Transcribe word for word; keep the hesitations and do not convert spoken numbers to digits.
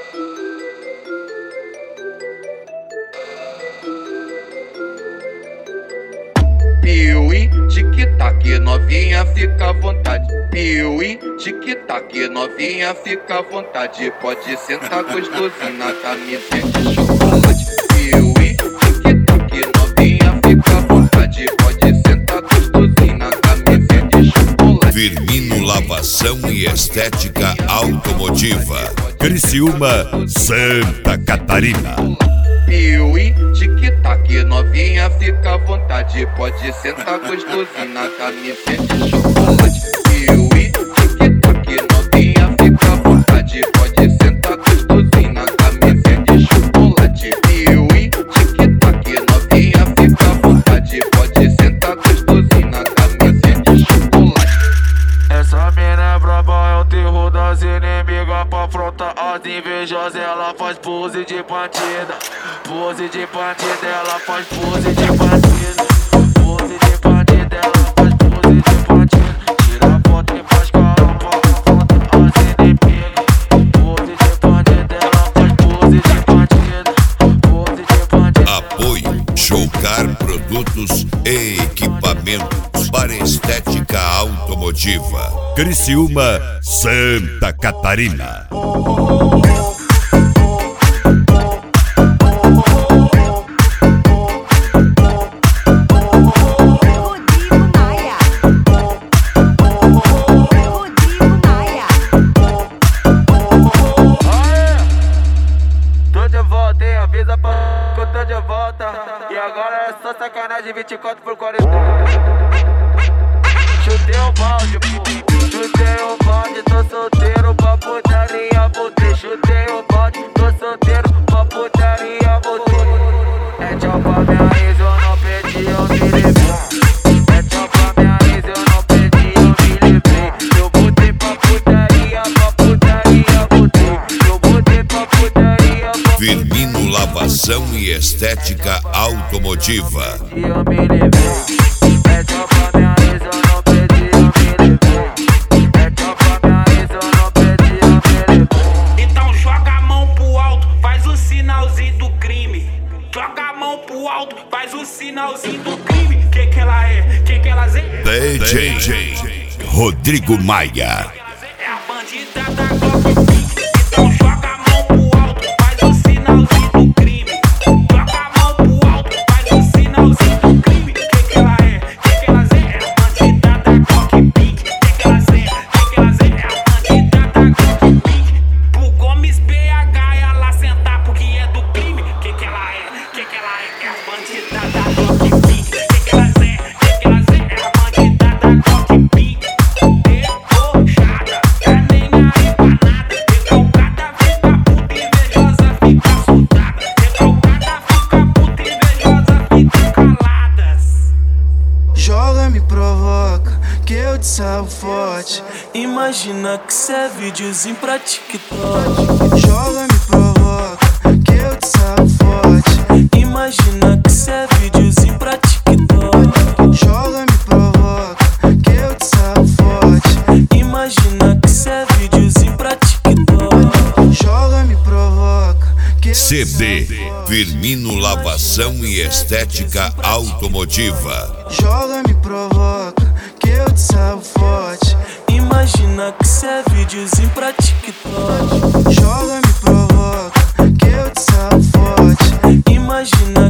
Piuí, tic-tac, novinha, fica à vontade. Piuí, tic-tac, novinha, fica à vontade. Pode sentar gostosinho na camisinha de chocolate. Piuí, tic-tac, novinha, fica à vontade. Pode sentar gostosinho na camisinha de chocolate. Firmino Lavação e Estética Automotiva, Criciúma, Santa Catarina. Piuí, tic-tac, novinha, fica à vontade. Pode sentar gostosinho na camisinha de chocolate. Piuí, tic-tac, novinha, fica à vontade. Pode sentar gostosinho na camisinha de chocolate. Piuí, tic-tac, novinha, fica à vontade. Pode sentar gostosinho na camisinha de chocolate. Essa mina é braba, é o terror das inimigas. Pra afrontar as invejosas, ela faz pose de batida. Pose de batida, ela faz pose de batida. Pose de batida, ela faz pose de batida. Tira foto e faz carão pra afrontar as inimigas. Pose de batida, ela faz pose de batida. Pose de batida. Apoio Showcar Produtos e Equipamentos para Estética Automotiva, Criciúma, Santa Catarina. E agora é só sacanagem, vinte e quatro por quarenta. Chutei o balde, pô. Chutei o balde, tô solteiro pra putaria, voltei. Chutei o balde, tô solteiro pra putaria, voltei. É tchau pra minha ex, eu não perdi, eu me livrei. É tchau pra minha ex, eu não perdi, eu me livrei. Eu voltei pra putaria, pra putaria, voltei. Eu voltei pra putaria, pra Firmino Lavação e Estética Automotiva. e eu me livrei. É tchau pra minha ex, eu não perdi, eu me livrei. É tchau pra minha ex, eu não perdi, eu me livrei. Então joga a mão pro alto, faz o sinalzinho do crime. Joga a mão pro alto, faz o sinalzinho do crime. Que que ela é? Que que ela é? D J Rodrigo Maia. É a bandida da Glock. Então joga a mão pro alto, faz o sinalzinho do crime. Joga a mão pro alto, faz o sinalzinho do crime. Que que ela é? Que que ela é? É a bandida da Glock Pink. Que que ela é? Que que ela é? É a bandida da Glock Pink. Pro Gomes B H ela sentar porque é do crime. Que que ela é? Que que ela é? É a bandida da Glock Pink. Que que ela é? Que que ela é? É a bandida da Glock Pink. Debochada, tá nem aí pra nada. Recalcada fica puta, invejosa fica soltada. Recalcada fica puta, invejosa fica caladas. Joga, me provoca, que eu te salvo forte. Imagina que cê é videozinho pra TikTok. Joga, me provoca, que eu te salvo forte. Imagina que cê é videozinho pra TikTok. Joga, me provoca, que eu te salvo forte. Imagina que cê é videozinho pra TikTok. Joga, me provoca, que eu te C D salvo forte. Firmino Lavação e Estética Automotiva. Joga, me provoca, que eu te salvo forte. Imagina que cê é videozinho pra TikTok. Joga, me provoca, que eu te salvo forte. Imagina